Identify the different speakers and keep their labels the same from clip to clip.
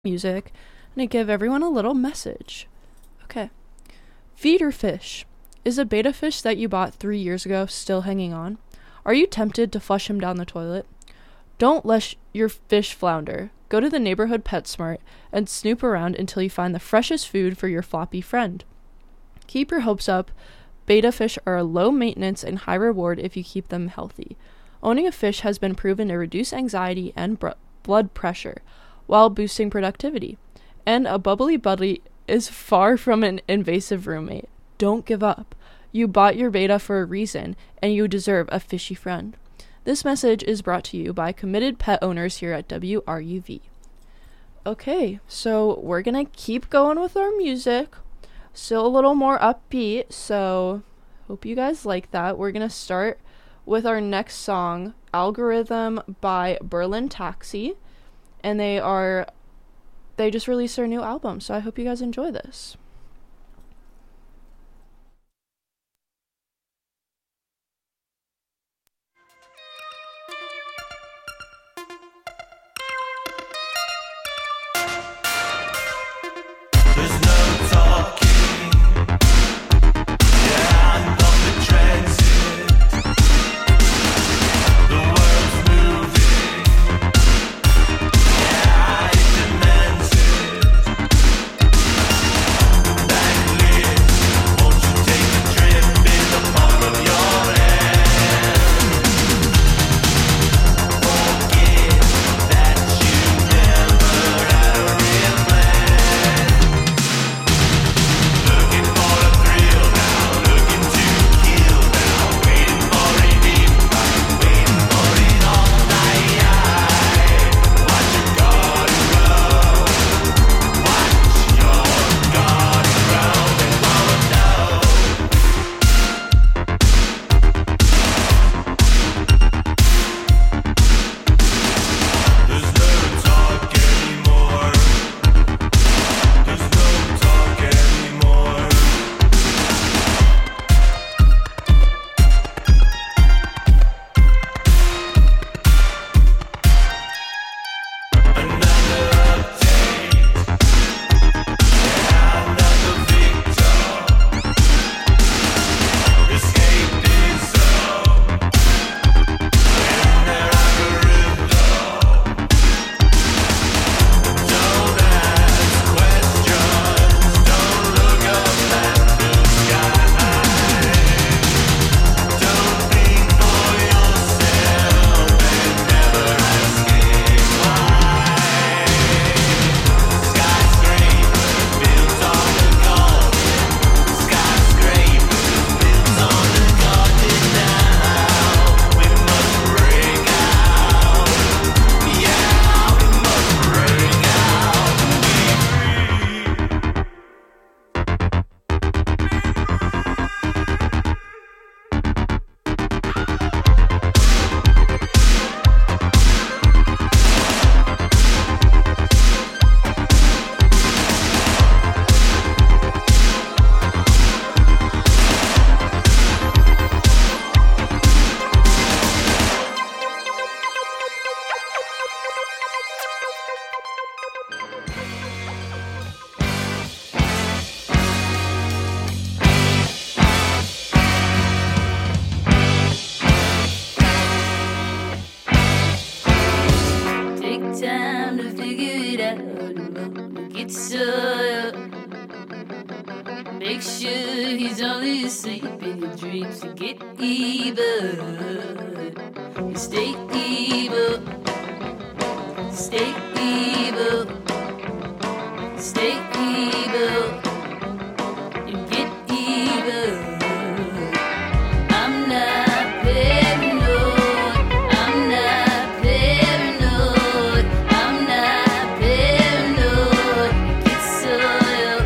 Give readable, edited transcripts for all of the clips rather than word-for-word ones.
Speaker 1: music and I give everyone a little message. Okay. Feeder fish. Is a betta fish that you bought 3 years ago still hanging on? Are you tempted to flush him down the toilet? Don't let your fish flounder. Go to the neighborhood PetSmart and snoop around until you find the freshest food for your floppy friend. Keep your hopes up. Betta fish are a low maintenance and high reward if you keep them healthy. Owning a fish has been proven to reduce anxiety and blood pressure while boosting productivity. And a bubbly buddy is far from an invasive roommate. Don't give up. You bought your betta for a reason, and you deserve a fishy friend. This message is brought to you by committed pet owners here at WRUV. Okay, so we're gonna keep going with our music. Still a little more upbeat, so hope you guys like that. We're gonna start with our next song, Algorithm by Berlin Taxi, and they just released their new album, so I hope you guys enjoy this.
Speaker 2: Make sure he's only asleep in your dreams to get evil. Stay evil. Stay evil. Stay evil. And get evil. I'm not paranoid. I'm not paranoid. I'm not paranoid. Get soiled.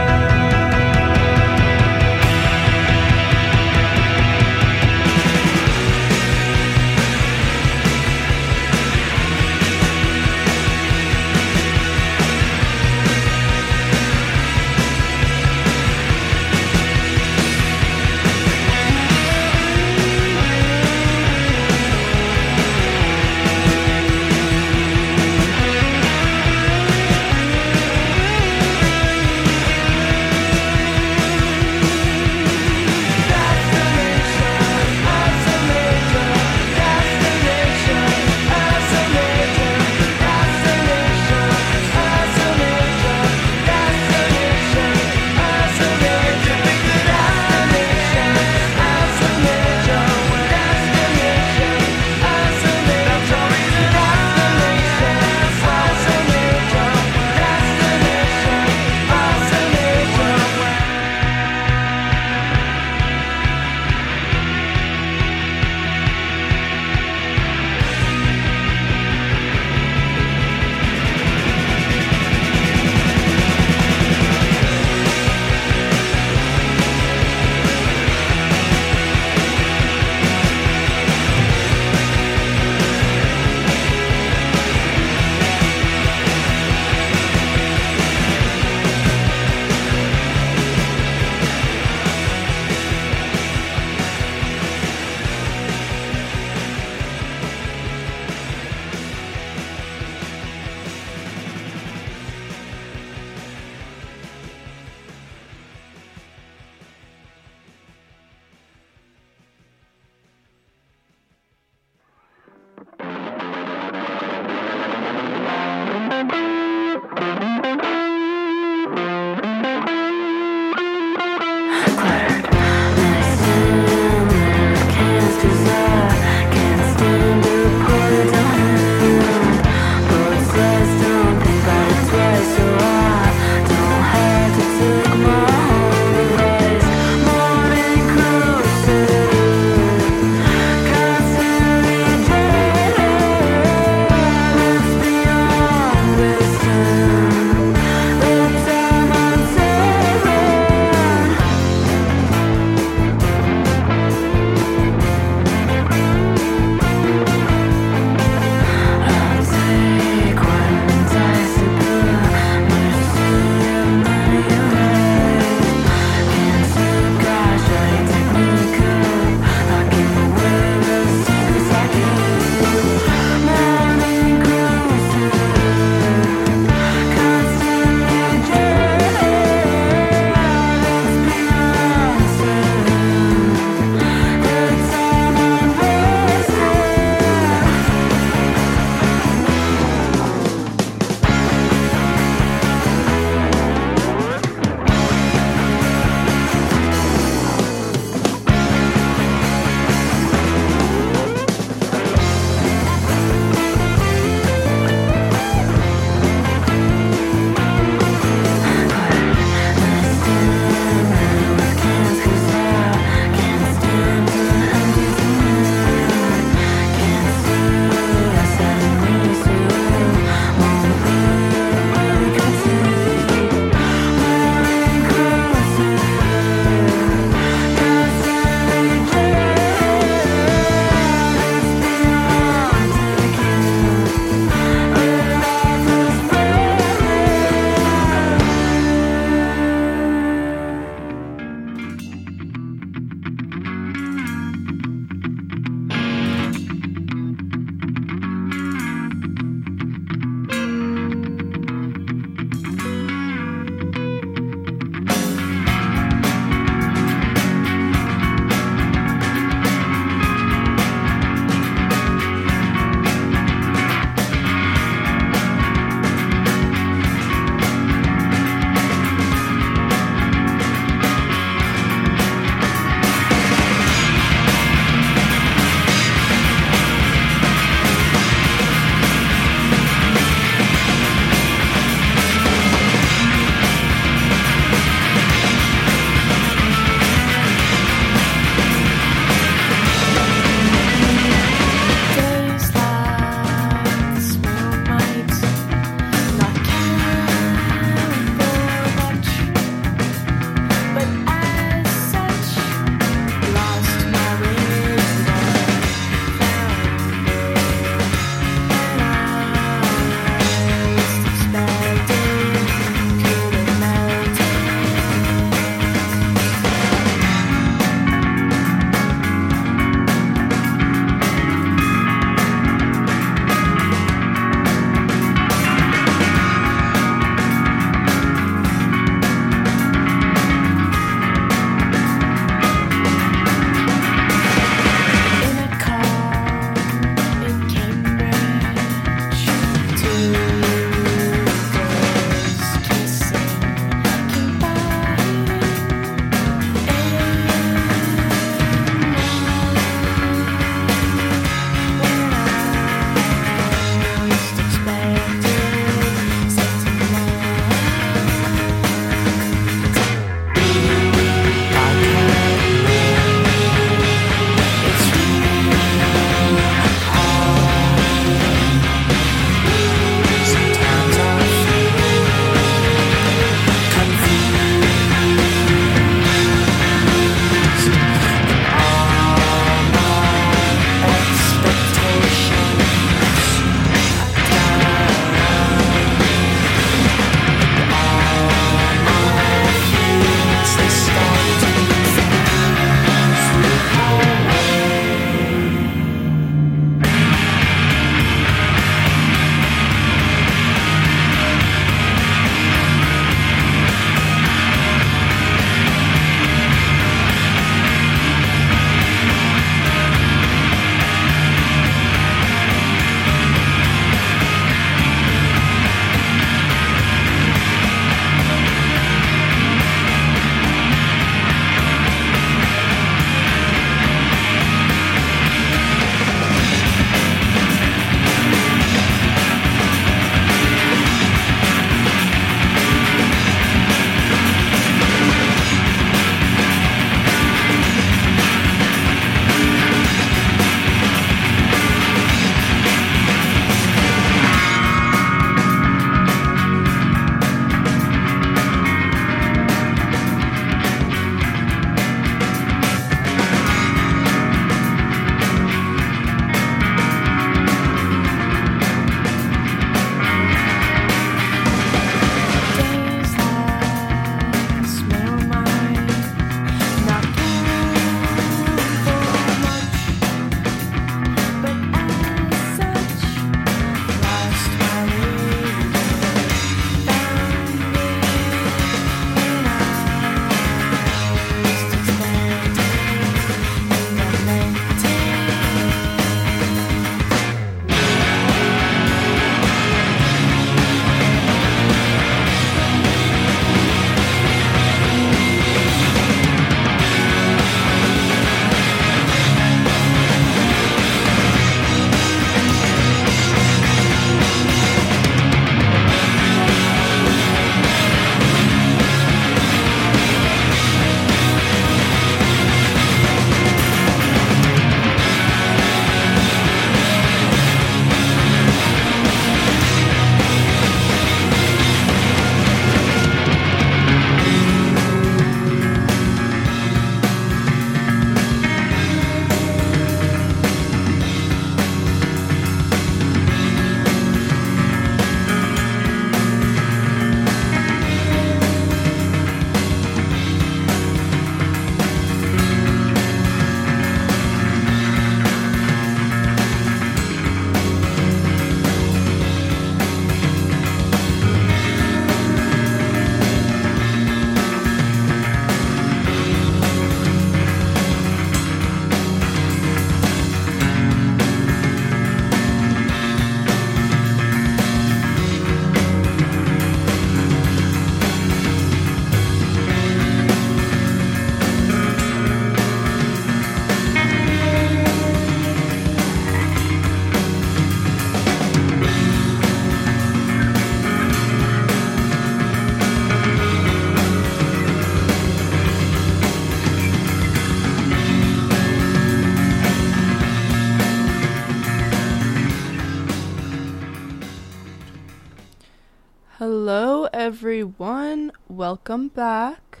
Speaker 1: Hello, everyone. Welcome back.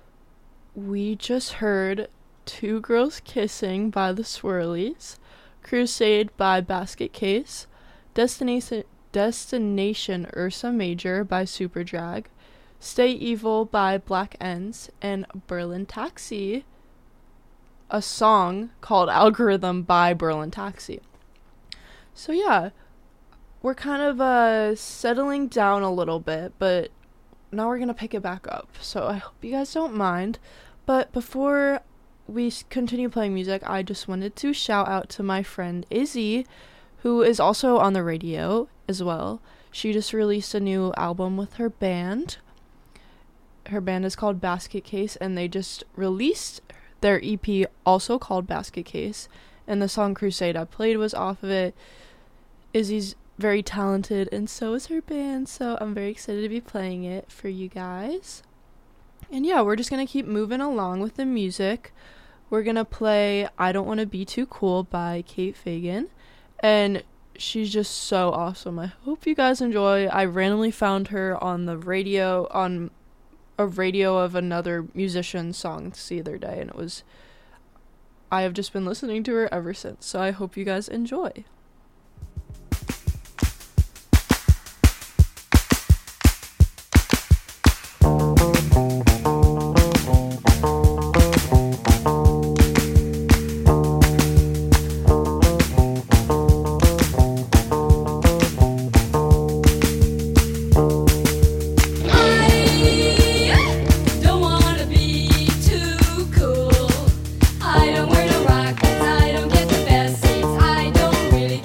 Speaker 1: We just heard Two Girls Kissing by the Swirlies, Crusade by Basket Case, Destination Ursa Major by Superdrag, Stay Evil by Black Ends, and Berlin Taxi, a song called Algorithm by Berlin Taxi. So yeah, we're kind of settling down a little bit, but now we're going to pick it back up. So I hope you guys don't mind. But before we continue playing music, I just wanted to shout out to my friend Izzy, who is also on the radio as well. She just released a new album with her band. Her band is called Basket Case, and they just released their EP also called Basket Case, and the song Crusade I played was off of it. Izzy's very talented, and so is her band, so I'm very excited to be playing it for you guys. And yeah, we're just gonna keep moving along with the music. We're gonna play I Don't Want to Be Too Cool by Kate Fagan, and she's just so awesome. I hope you guys enjoy. I randomly found her on the radio, on a radio of another musician's songs the other day, and I have just been listening to her ever since, so I hope you guys enjoy.
Speaker 2: I don't wear no rockets, I don't get the best seats, I don't really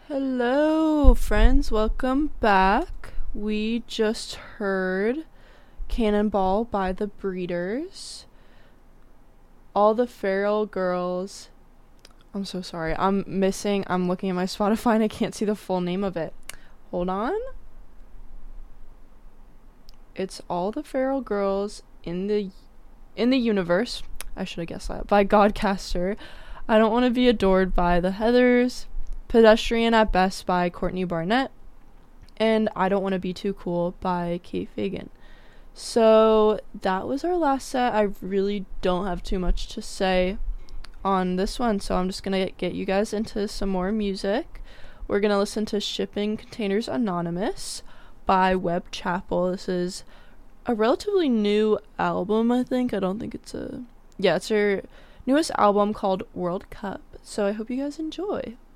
Speaker 1: Hello, friends. Welcome back. We just heard Cannonball by the Breeders. All the Feral Girls. I'm so sorry. I'm looking at my Spotify and I can't see the full name of it. Hold on. It's All the Feral Girls in the Universe. I should have guessed that. By Godcaster. I Don't Want to Be Adored by the Heathers. Pedestrian at Best by Courtney Barnett. And I Don't Want to Be Too Cool by Kate Fagan. So that was our last set. I really don't have too much to say on this one, so I'm just gonna get you guys into some more music. We're gonna listen to Shipping Containers Anonymous by Web Chapel. This is a relatively new album, I think. It's her newest album called World Cup. So I hope you guys enjoy.